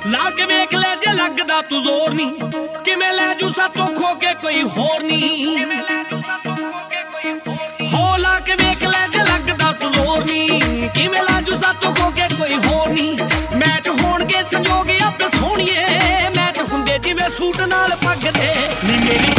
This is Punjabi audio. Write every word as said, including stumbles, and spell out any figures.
ਲਾ ਕੇ ਵੇਖ ਲੈ ਜੇ ਲੱਗਦਾ ਤੂੰ ਜ਼ੋਰ ਨੀ ਕਿਵੇਂ ਲੈ ਜੂ ਸਾਤੋਂ ਖੋ ਕੇ ਕੋਈ ਹੋਰ ਨੀ ਹੋ ਲਾ ਕੇ ਵੇਖ ਲੈ ਜੇ ਲੱਗਦਾ ਤੂੰ ਜ਼ੋਰ ਨੀ ਕਿਵੇਂ ਲੈ ਜੂ ਸਾਤੋਂ ਖੋ ਕੇ ਕੋਈ ਹੋਰ ਨੀ ਮੈਚ ਹੋਣਗੇ ਸੰਜੋਗ ਆਪੇ ਸੋਹਣੀਏ ਮੈਚ ਹੁੰਦੇ ਜਿਵੇਂ ਸੂਟ ਨਾਲ ਪੱਗ ਦੇ ਨੀ ਮੇਰੀ